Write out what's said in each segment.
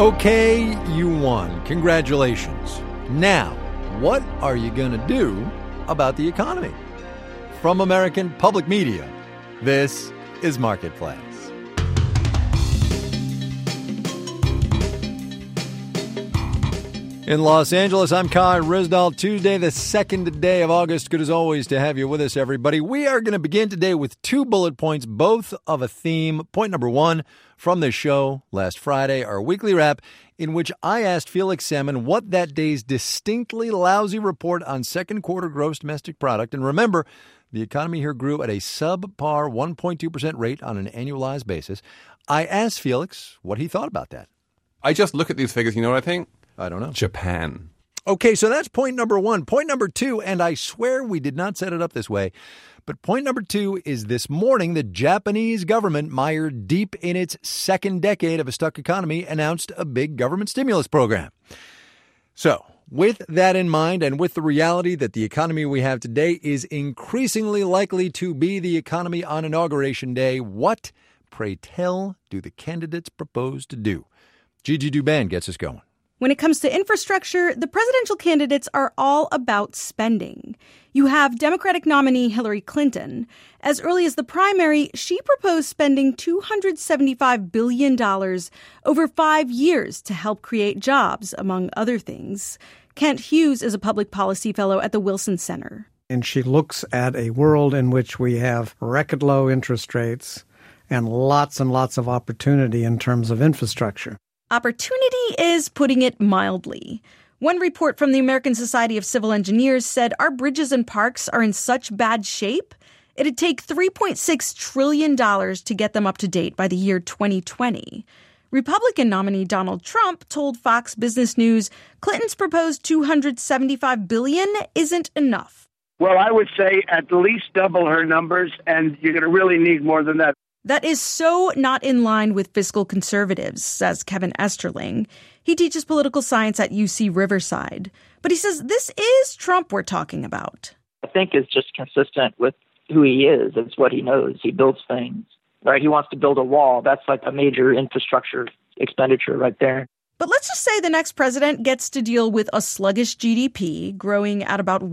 Okay, you won. Congratulations. Now, what are you going to do about the economy? From American Public Media, this is Marketplace. In Los Angeles, I'm Kai Ryssdal. Tuesday, the second day of August. Good as always to have you with us, everybody. We are going to begin today with 2 bullet points, both of a theme. Point number 1 from this show last Friday, our weekly wrap, in which I asked Felix Salmon what that day's distinctly lousy report on second quarter gross domestic product. And remember, the economy here grew at a subpar 1.2% rate on an annualized basis. I asked Felix what he thought about that. I just look at these figures, you know what I think? I don't know. Japan. Okay, so that's point number 1. Point number 2, and I swear we did not set it up this way, but point number 2 is this morning the Japanese government, mired deep in its second decade of a stuck economy, announced a big government stimulus program. So, with that in mind, and with the reality that the economy we have today is increasingly likely to be the economy on Inauguration Day, what, pray tell, do the candidates propose to do? Gigi Douban gets us going. When it comes to infrastructure, the presidential candidates are all about spending. You have Democratic nominee Hillary Clinton. As early as the primary, she proposed spending $275 billion over 5 years to help create jobs, among other things. Kent Hughes is a public policy fellow at the Wilson Center. And she looks at a world in which we have record low interest rates and lots of opportunity in terms of infrastructure. Opportunity is putting it mildly. One report from the American Society of Civil Engineers said our bridges and parks are in such bad shape, it'd take $3.6 trillion to get them up to date by the year 2020. Republican nominee Donald Trump told Fox Business News Clinton's proposed $275 billion isn't enough. Well, I would say at least double her numbers, and you're going to really need more than that. That is so not in line with fiscal conservatives, says Kevin Esterling. He teaches political science at UC Riverside. But he says this is Trump we're talking about. I think it's just consistent with who he is. It's what he knows. He builds things, right? He wants to build a wall. That's like a major infrastructure expenditure right there. But let's just say the next president gets to deal with a sluggish GDP growing at about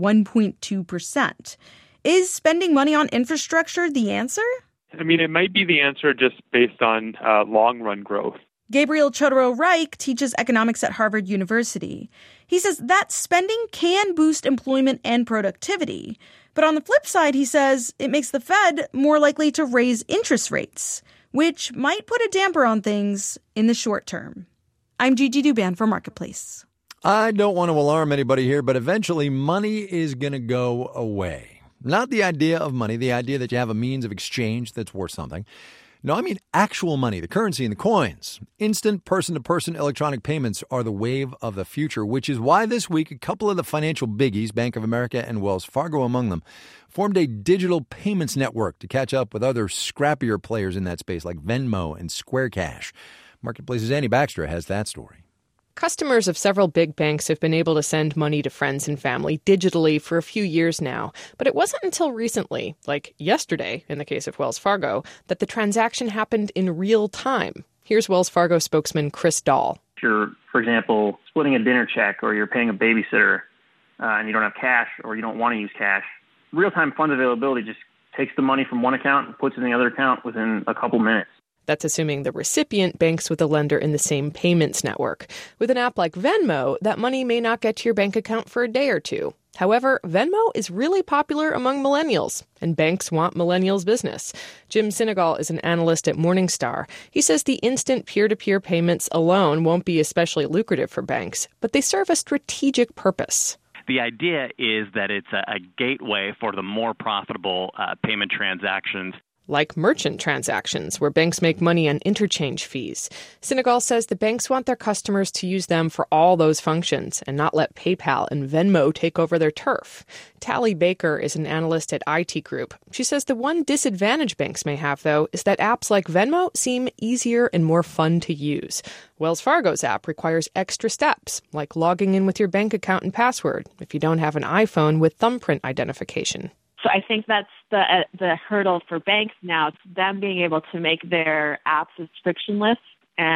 1.2%. Is spending money on infrastructure the answer? I mean, it might be the answer just based on long-run growth. Gabriel Chodorow-Reich teaches economics at Harvard University. He says that spending can boost employment and productivity. But on the flip side, he says it makes the Fed more likely to raise interest rates, which might put a damper on things in the short term. I'm Gigi Douban for Marketplace. I don't want to alarm anybody here, but eventually money is going to go away. Not the idea of money, the idea that you have a means of exchange that's worth something. No, I mean actual money, the currency and the coins. Instant person-to-person electronic payments are the wave of the future, which is why this week a couple of the financial biggies, Bank of America and Wells Fargo among them, formed a digital payments network to catch up with other scrappier players in that space like Venmo and Square Cash. Marketplace's Annie Baxter has that story. Customers of several big banks have been able to send money to friends and family digitally for a few years now. But it wasn't until recently, like yesterday in the case of Wells Fargo, that the transaction happened in real time. Here's Wells Fargo spokesman Chris Dahl. If you're, for example, splitting a dinner check or you're paying a babysitter and you don't have cash or you don't want to use cash, real-time funds availability just takes the money from one account and puts it in the other account within a couple minutes. That's assuming the recipient banks with a lender in the same payments network. With an app like Venmo, that money may not get to your bank account for a day or two. However, Venmo is really popular among millennials, and banks want millennials' business. Jim Sinegal is an analyst at Morningstar. He says the instant peer-to-peer payments alone won't be especially lucrative for banks, but they serve a strategic purpose. The idea is that it's a gateway for the more profitable payment transactions. Like merchant transactions, where banks make money on interchange fees. Sinegal says the banks want their customers to use them for all those functions and not let PayPal and Venmo take over their turf. Tally Baker is an analyst at IT Group. She says the one disadvantage banks may have, though, is that apps like Venmo seem easier and more fun to use. Wells Fargo's app requires extra steps, like logging in with your bank account and password if you don't have an iPhone with thumbprint identification. So I think that's the hurdle for banks now. It's them being able to make their apps as frictionless and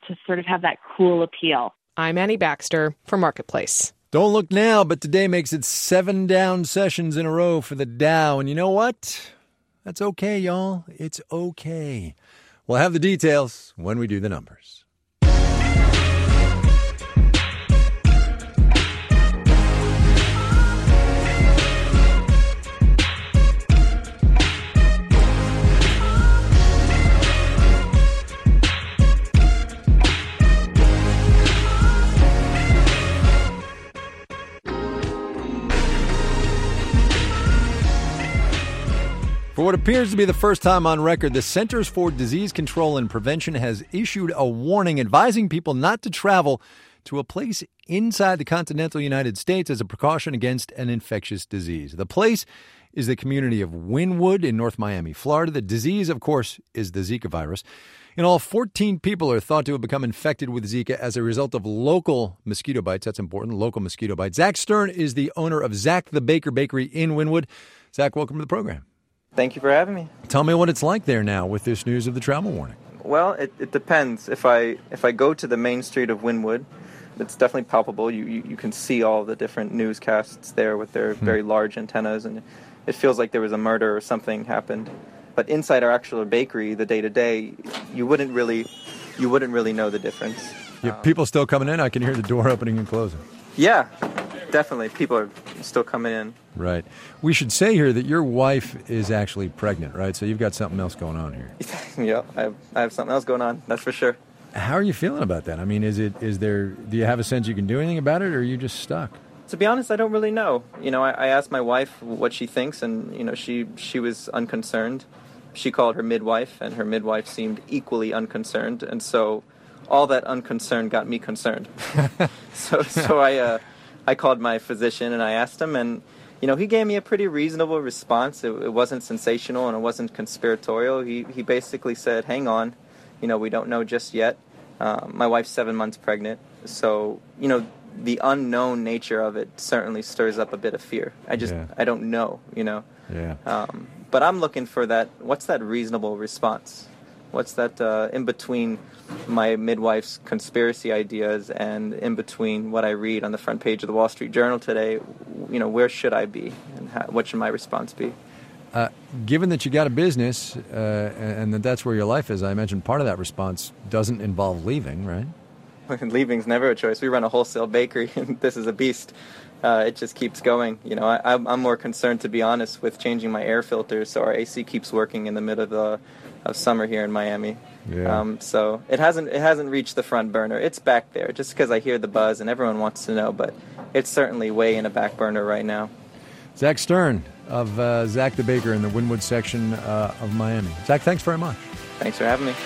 sort of have that cool appeal. I'm Annie Baxter for Marketplace. Don't look now, but today makes it 7 down sessions in a row for the Dow. And you know what? That's okay, y'all. It's okay. We'll have the details when we do the numbers. For what appears to be the first time on record, the Centers for Disease Control and Prevention has issued a warning advising people not to travel to a place inside the continental United States as a precaution against an infectious disease. The place is the community of Wynwood in North Miami, Florida. The disease, of course, is the Zika virus. In all, 14 people are thought to have become infected with Zika as a result of local mosquito bites. That's important, local mosquito bites. Zach Stern is the owner of Zach the Baker Bakery in Wynwood. Zach, welcome to the program. Thank you for having me. Tell me what it's like there now with this news of the travel warning. Well, it depends. If I go to the main street of Wynwood, it's definitely palpable. You can see all the different newscasts there with their very large antennas, and it feels like there was a murder or something happened. But inside our actual bakery, the day-to-day, you wouldn't really know the difference. Yeah, people still coming in? I can hear the door opening and closing. Yeah, definitely. People are still coming in. Right. We should say here that your wife is actually pregnant, right? So you've got something else going on here. Yeah, I have something else going on, that's for sure. How are you feeling about that? I mean, do you have a sense you can do anything about it, or are you just stuck? To be honest, I don't really know. I asked my wife what she thinks, and, she was unconcerned. She called her midwife, and her midwife seemed equally unconcerned, and so all that unconcern got me concerned. So I called my physician and I asked him, and he gave me a pretty reasonable response. It wasn't sensational and it wasn't conspiratorial. He basically said, "Hang on, we don't know just yet. My wife's 7 months pregnant, so the unknown nature of it certainly stirs up a bit of fear. I don't know, Yeah. But I'm looking for that. What's that reasonable response? What's that in between my midwife's conspiracy ideas and in between what I read on the front page of the Wall Street Journal today? Where should I be, and what should my response be? Given that you got a business and that's where your life is, I imagine part of that response doesn't involve leaving, right? Leaving's never a choice. We run a wholesale bakery, and this is a beast. It just keeps going. I'm more concerned, to be honest, with changing my air filters so our AC keeps working in the middle of summer here in Miami. Yeah. So it hasn't reached the front burner. It's back there, just because I hear the buzz and everyone wants to know, but it's certainly way in a back burner right now. Zach Stern of Zach the Baker in the Wynwood section of Miami. Zach, thanks very much. Thanks for having me.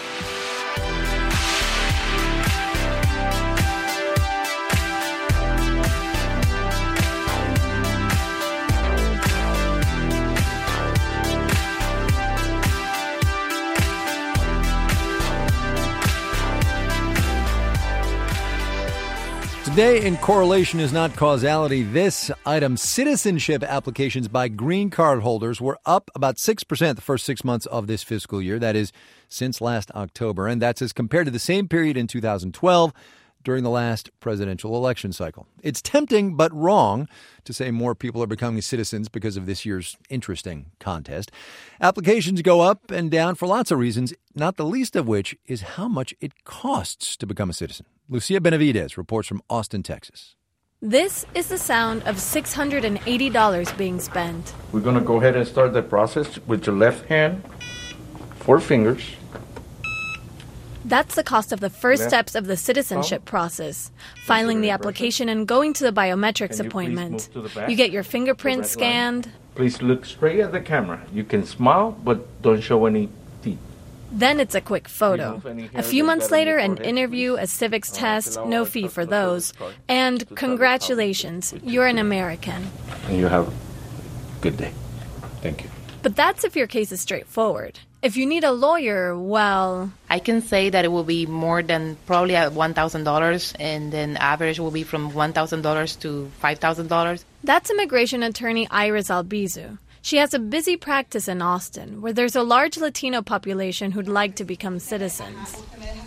Today in Correlation is Not Causality, this item, citizenship applications by green card holders were up about 6% the first 6 months of this fiscal year. That is, since last October. And that's as compared to the same period in 2012 during the last presidential election cycle. It's tempting but wrong to say more people are becoming citizens because of this year's interesting contest. Applications go up and down for lots of reasons, not the least of which is how much it costs to become a citizen. Lucia Benavidez reports from Austin, Texas. This is the sound of $680 being spent. We're going to go ahead and start the process with your left hand, 4 fingers. That's the cost of the first steps of the citizenship process. Filing the application and going to the biometrics appointment. You get your fingerprints scanned. Please look straight at the camera. You can smile, but don't show any teeth. Then it's a quick photo. A few months later, an interview, a civics test, no fee for those. And congratulations, you're an American. And you have a good day. Thank you. But that's if your case is straightforward. If you need a lawyer, well... I can say that it will be more than probably at $1,000, and then average will be from $1,000 to $5,000. That's immigration attorney Iris Albizu. She has a busy practice in Austin, where there's a large Latino population who'd like to become citizens.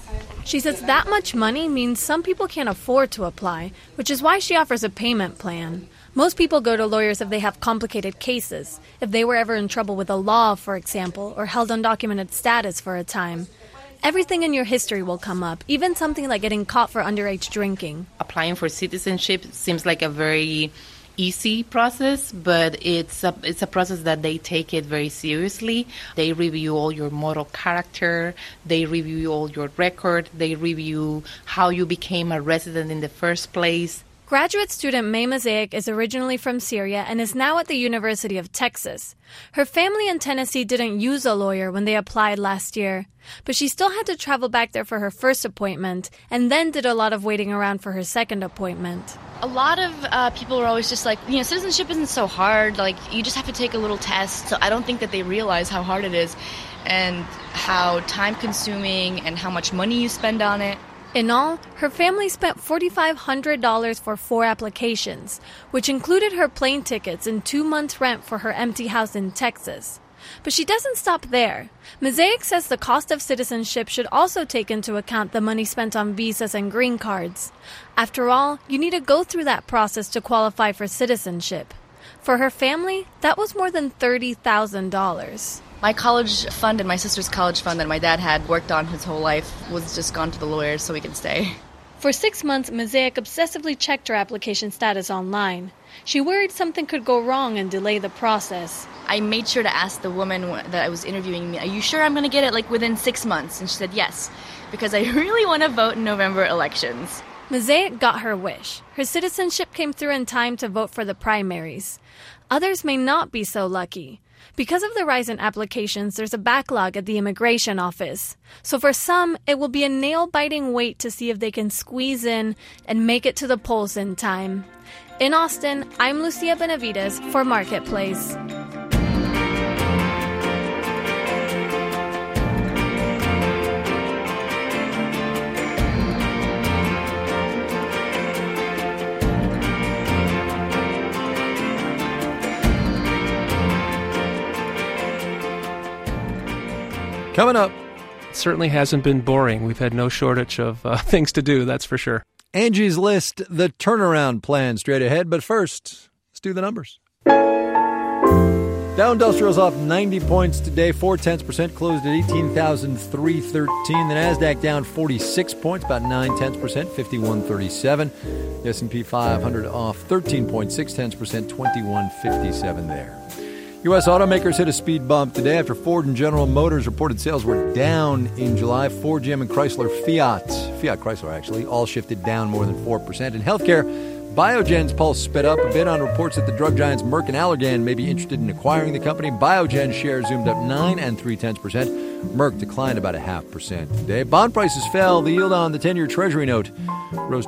She says that much money means some people can't afford to apply, which is why she offers a payment plan. Most people go to lawyers if they have complicated cases, if they were ever in trouble with the law, for example, or held undocumented status for a time. Everything in your history will come up, even something like getting caught for underage drinking. Applying for citizenship seems like a very easy process, but it's a process that they take it very seriously. They review all your moral character, they review all your record, they review how you became a resident in the first place. Graduate student May Mosaic is originally from Syria and is now at the University of Texas. Her family in Tennessee didn't use a lawyer when they applied last year, but she still had to travel back there for her first appointment and then did a lot of waiting around for her second appointment. A lot of people are always just like, citizenship isn't so hard. Like, you just have to take a little test. So I don't think that they realize how hard it is and how time-consuming and how much money you spend on it. In all, her family spent $4,500 for 4 applications, which included her plane tickets and 2 months' rent for her empty house in Texas. But she doesn't stop there. Mosaic says the cost of citizenship should also take into account the money spent on visas and green cards. After all, you need to go through that process to qualify for citizenship. For her family, that was more than $30,000. My college fund and my sister's college fund that my dad had worked on his whole life was just gone to the lawyers so we could stay. For 6 months, Mosaic obsessively checked her application status online. She worried something could go wrong and delay the process. I made sure to ask the woman that I was interviewing me, are you sure I'm going to get it within 6 months? And she said yes, because I really want to vote in November elections. Mosaic got her wish. Her citizenship came through in time to vote for the primaries. Others may not be so lucky. Because of the rise in applications, there's a backlog at the immigration office. So for some, it will be a nail-biting wait to see if they can squeeze in and make it to the polls in time. In Austin, I'm Lucia Benavides for Marketplace. Coming up. It certainly hasn't been boring. We've had no shortage of things to do, that's for sure. Angie's List, the turnaround plan straight ahead. But first, let's do the numbers. Dow Industrial's off 90 points today, 0.4%, closed at 18,313. The Nasdaq down 46 points, about 0.9%, 5137. The S&P 500 off 13.6%, 2157 there. U.S. automakers hit a speed bump today after Ford and General Motors reported sales were down in July. Ford, GM, and Chrysler, Fiat Chrysler actually, all shifted down more than 4%. In healthcare, Biogen's pulse sped up a bit on reports that the drug giants Merck and Allergan may be interested in acquiring the company. Biogen's shares zoomed up 9.3%. Merck declined about 0.5% today. Bond prices fell. The yield on the 10-year Treasury note rose to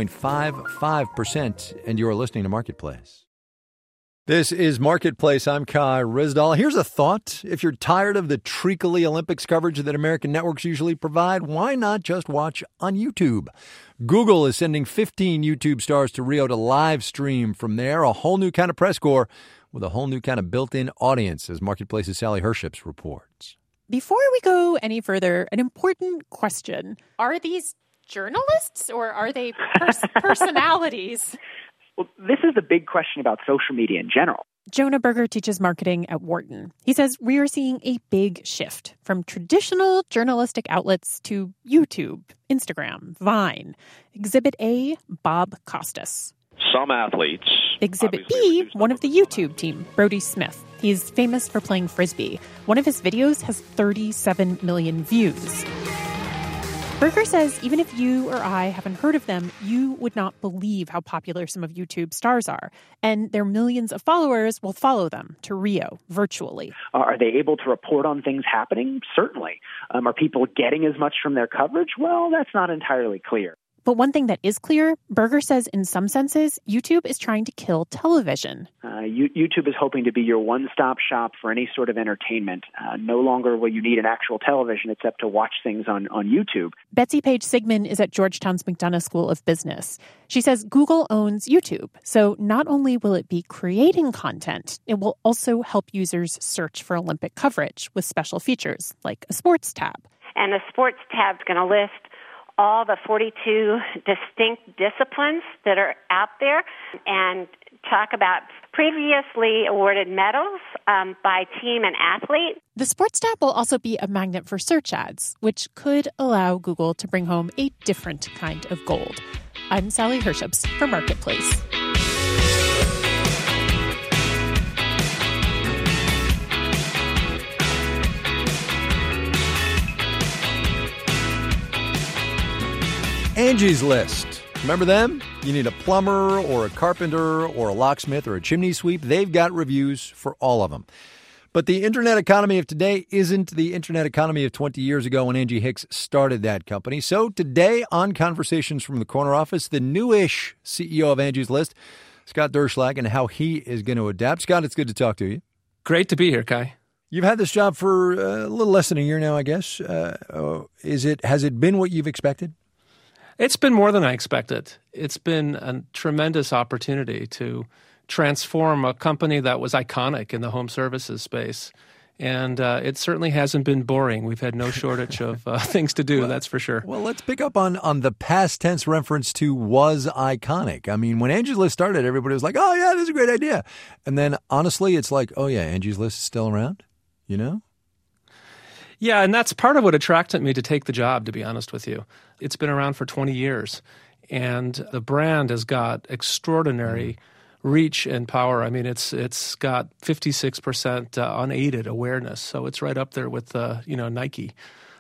1.55%. And you're listening to Marketplace. This is Marketplace. I'm Kai Ryssdal. Here's a thought. If you're tired of the treacly Olympics coverage that American networks usually provide, why not just watch on YouTube? Google is sending 15 YouTube stars to Rio to live stream from there, a whole new kind of press corps with a whole new kind of built-in audience, as Marketplace's Sally Herships reports. Before we go any further, an important question. Are these journalists or are they personalities? Well, this is the big question about social media in general. Jonah Berger teaches marketing at Wharton. He says we are seeing a big shift from traditional journalistic outlets to YouTube, Instagram, Vine. Exhibit A, Bob Costas. Some athletes. Exhibit B, one of the YouTube team, Brody Smith. He's famous for playing Frisbee. One of his videos has 37 million views. Berger says even if you or I haven't heard of them, you would not believe how popular some of YouTube's stars are. And their millions of followers will follow them to Rio virtually. Are they able to report on things happening? Certainly. Are people getting as much from their coverage? Well, that's not entirely clear. But one thing that is clear, Berger says in some senses, YouTube is trying to kill television. YouTube is hoping to be your one-stop shop for any sort of entertainment. No longer will you need an actual television except to watch things on YouTube. Betsy Page Sigmund is at Georgetown's McDonough School of Business. She says Google owns YouTube, so not only will it be creating content, it will also help users search for Olympic coverage with special features like a sports tab. And the sports tab is going to list all the 42 distinct disciplines that are out there and talk about previously awarded medals by team and athlete. The Sports tab will also be a magnet for search ads, which could allow Google to bring home a different kind of gold. I'm Sally Herships for Marketplace. Angie's List. Remember them? You need a plumber or a carpenter or a locksmith or a chimney sweep. They've got reviews for all of them. But the internet economy of today isn't the internet economy of 20 years ago when Angie Hicks started that company. So today on Conversations from the Corner Office, the newish CEO of Angie's List, Scott Derschlag, and how he is going to adapt. Scott, it's good to talk to you. Great to be here, Kai. You've had this job for a little less than a year now, I guess. Has it been what you've expected? It's been more than I expected. It's been a tremendous opportunity to transform a company that was iconic in the home services space. And it certainly hasn't been boring. We've had no shortage of things to do, that's for sure. Well, let's pick up on the past tense reference to was iconic. I mean, when Angie's List started, everybody was like, oh, yeah, this is a great idea. And then, honestly, it's like, oh, yeah, Angie's List is still around, you know? Yeah, and that's part of what attracted me to take the job, to be honest with you. It's been around for 20 years, and the brand has got extraordinary reach and power. I mean, it's got 56% unaided awareness, so it's right up there with Nike.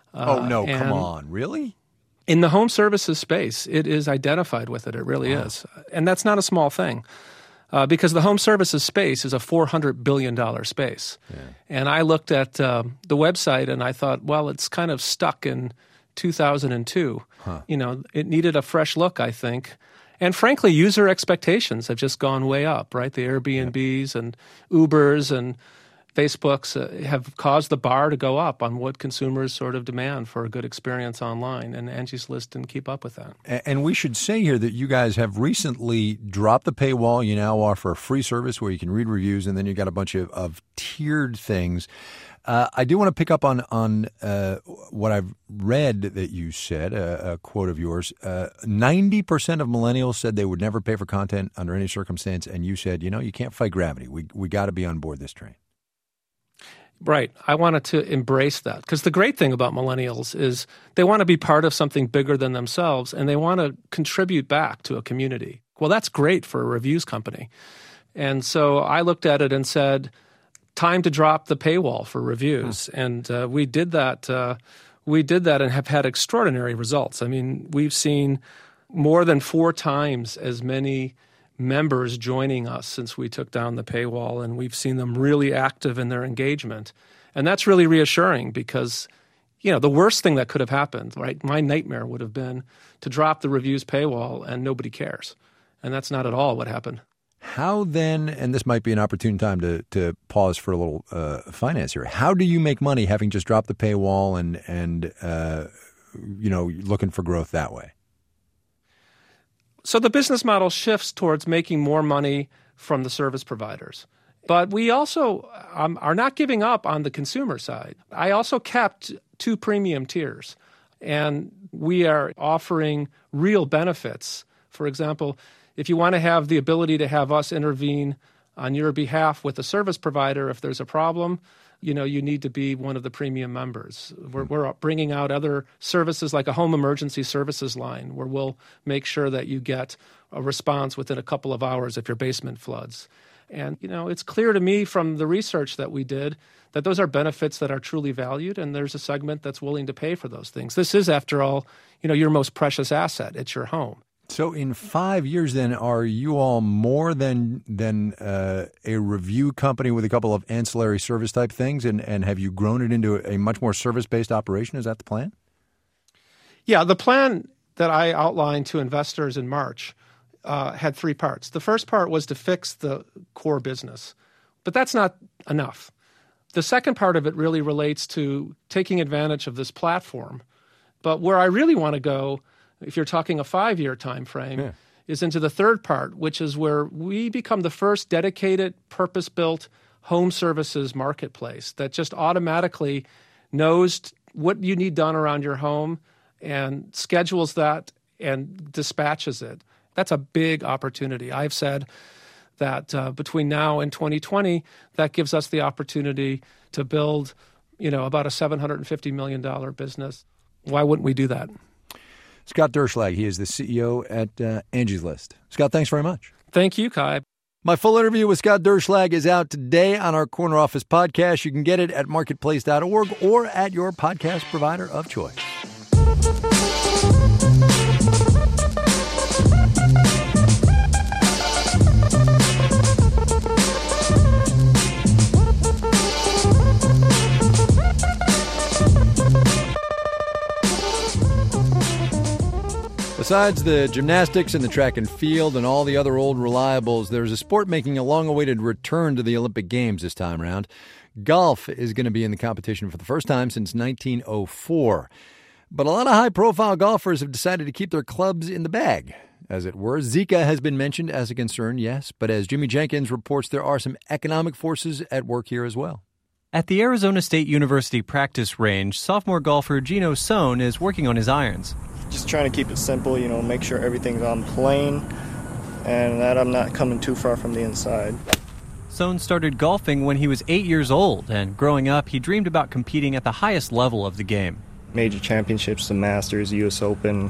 Come on, really? In the home services space, it is identified with it. It really is, and that's not a small thing. Because the home services space is a $400 billion space. Yeah. And I looked at the website and I thought, well, it's kind of stuck in 2002. You know, it needed a fresh look, I think. And frankly, user expectations have just gone way up, right? The Airbnbs and Ubers and Facebooks have caused the bar to go up on what consumers sort of demand for a good experience online, and Angie's List didn't keep up with that. And we should say here that you guys have recently dropped the paywall. You now offer a free service where you can read reviews, and then you got a bunch of tiered things. I do want to pick up on what I've read that you said, a quote of yours. 90% of millennials said they would never pay for content under any circumstance, and you said, you can't fight gravity. We got to be on board this train. Right. I wanted to embrace that because the great thing about millennials is they want to be part of something bigger than themselves and they want to contribute back to a community. Well, that's great for a reviews company. And so I looked at it and said, time to drop the paywall for reviews. And we did that. And have had extraordinary results. I mean, we've seen more than 4 times as many members joining us since we took down the paywall, and we've seen them really active in their engagement. And that's really reassuring because, the worst thing that could have happened, right? My nightmare would have been to drop the reviews paywall and nobody cares. And that's not at all what happened. How then, and this might be an opportune time to pause for a little finance here, how do you make money having just dropped the paywall and looking for growth that way? So the business model shifts towards making more money from the service providers. But we also are not giving up on the consumer side. I also kept 2 premium tiers, and we are offering real benefits. For example, if you want to have the ability to have us intervene on your behalf with a service provider if there's a problem, you need to be one of the premium members. We're bringing out other services like a home emergency services line where we'll make sure that you get a response within a couple of hours if your basement floods. And, it's clear to me from the research that we did that those are benefits that are truly valued, and there's a segment that's willing to pay for those things. This is, after all, your most precious asset. It's your home. So in 5 years, then, are you all more than a review company with a couple of ancillary service type things, and have you grown it into a much more service-based operation? Is that the plan? Yeah, the plan that I outlined to investors in March had 3 parts. The first part was to fix the core business, but that's not enough. The second part of it really relates to taking advantage of this platform. But where I really want to go, if you're talking a 5-year time frame, is into the third part, which is where we become the first dedicated, purpose-built home services marketplace that just automatically knows what you need done around your home and schedules that and dispatches it. That's a big opportunity. I've said that between now and 2020, that gives us the opportunity to build, about a $750 million business. Why wouldn't we do that? Scott Derschlag, he is the CEO at Angie's List. Scott, thanks very much. Thank you, Kai. My full interview with Scott Derschlag is out today on our Corner Office podcast. You can get it at marketplace.org or at your podcast provider of choice. Besides the gymnastics and the track and field and all the other old reliables, there's a sport making a long-awaited return to the Olympic Games this time around. Golf is going to be in the competition for the first time since 1904. But a lot of high-profile golfers have decided to keep their clubs in the bag, as it were. Zika has been mentioned as a concern, yes, but as Jimmy Jenkins reports, there are some economic forces at work here as well. At the Arizona State University practice range, sophomore golfer Gino Sohn is working on his irons. Just trying to keep it simple, make sure everything's on plane and that I'm not coming too far from the inside. Sohn started golfing when he was 8 years old, and growing up, he dreamed about competing at the highest level of the game. Major championships, the Masters, U.S. Open,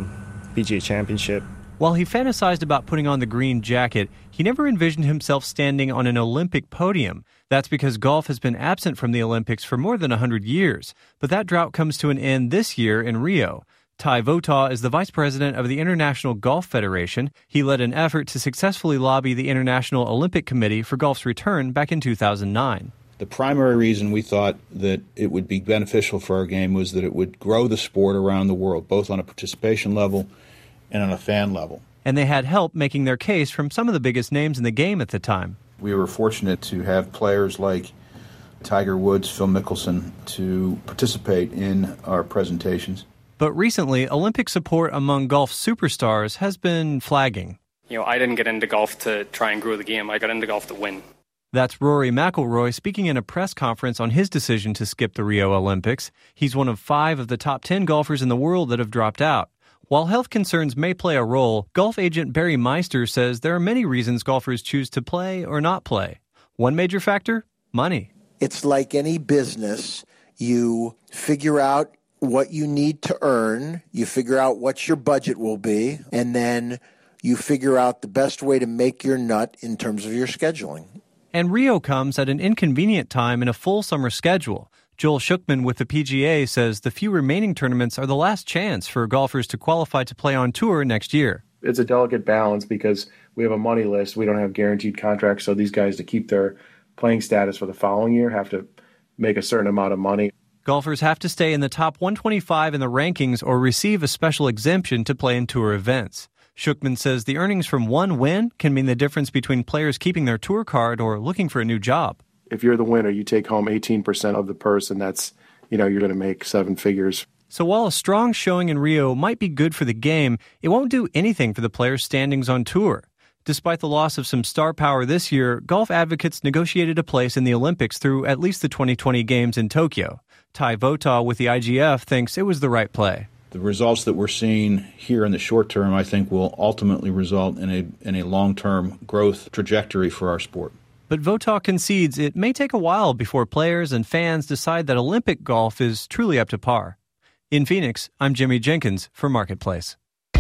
PGA Championship. While he fantasized about putting on the green jacket, he never envisioned himself standing on an Olympic podium. That's because golf has been absent from the Olympics for more than 100 years, but that drought comes to an end this year in Rio. Ty Votaw is the vice president of the International Golf Federation. He led an effort to successfully lobby the International Olympic Committee for golf's return back in 2009. The primary reason we thought that it would be beneficial for our game was that it would grow the sport around the world, both on a participation level and on a fan level. And they had help making their case from some of the biggest names in the game at the time. We were fortunate to have players like Tiger Woods, Phil Mickelson, to participate in our presentations. But recently, Olympic support among golf superstars has been flagging. I didn't get into golf to try and grow the game. I got into golf to win. That's Rory McIlroy speaking in a press conference on his decision to skip the Rio Olympics. He's one of 5 of the top 10 golfers in the world that have dropped out. While health concerns may play a role, golf agent Barry Meister says there are many reasons golfers choose to play or not play. One major factor? Money. It's like any business. You figure out what you need to earn, you figure out what your budget will be, and then you figure out the best way to make your nut in terms of your scheduling. And Rio comes at an inconvenient time in a full summer schedule. Joel Schuckman with the PGA says the few remaining tournaments are the last chance for golfers to qualify to play on tour next year. It's a delicate balance because we have a money list. We don't have guaranteed contracts, so these guys, to keep their playing status for the following year, have to make a certain amount of money. Golfers have to stay in the top 125 in the rankings or receive a special exemption to play in tour events. Schuckman says the earnings from one win can mean the difference between players keeping their tour card or looking for a new job. If you're the winner, you take home 18% of the purse, and that's, you're going to make 7 figures. So while a strong showing in Rio might be good for the game, it won't do anything for the players' standings on tour. Despite the loss of some star power this year, golf advocates negotiated a place in the Olympics through at least the 2020 Games in Tokyo. Ty Votaw with the IGF thinks it was the right play. The results that we're seeing here in the short term, I think, will ultimately result in a long-term growth trajectory for our sport. But Votaw concedes it may take a while before players and fans decide that Olympic golf is truly up to par. In Phoenix, I'm Jimmy Jenkins for Marketplace.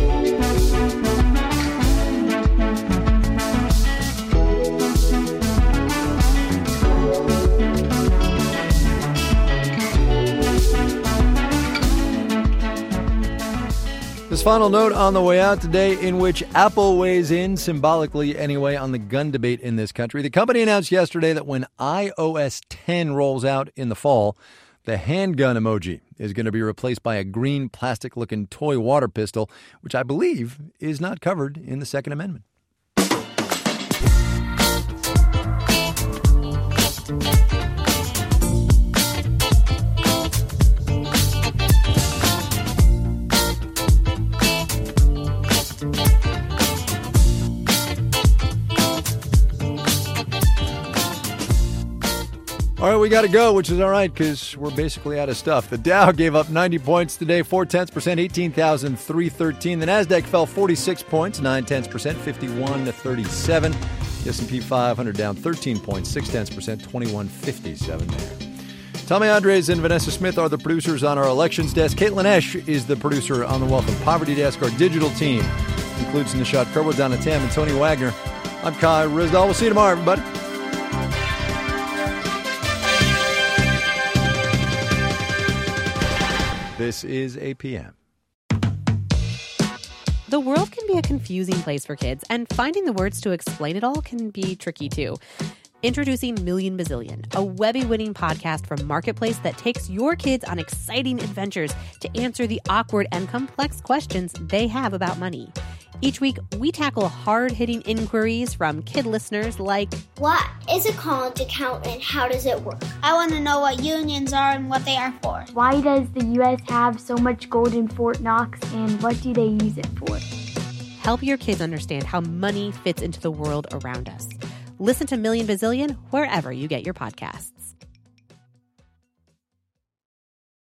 This final note on the way out today, in which Apple weighs in, symbolically anyway, on the gun debate in this country. The company announced yesterday that when iOS 10 rolls out in the fall, the handgun emoji is going to be replaced by a green plastic-looking toy water pistol, which I believe is not covered in the Second Amendment. All right, know we got to go, which is all right because we're basically out of stuff. The Dow gave up 90 points today, 0.4%, 18,313. The Nasdaq fell 46 points, 0.9%, 51,37. The S&P 500 down 13 points, 0.6%, 21,57 there. Tommy Andres and Vanessa Smith are the producers on our elections desk. Caitlin Esch is the producer on the Wealth and Poverty desk. Our digital team includes Nishat Kurwa, Donna Tam, and Tony Wagner. I'm Kai Rizdal. We'll see you tomorrow, everybody. This is APM. The world can be a confusing place for kids, and finding the words to explain it all can be tricky too. Introducing Million Bazillion, a Webby-winning podcast from Marketplace that takes your kids on exciting adventures to answer the awkward and complex questions they have about money. Each week, we tackle hard-hitting inquiries from kid listeners like, what is a college account and how does it work? I want to know what unions are and what they are for. Why does the U.S. have so much gold in Fort Knox and what do they use it for? Help your kids understand how money fits into the world around us. Listen to Million Bazillion wherever you get your podcasts.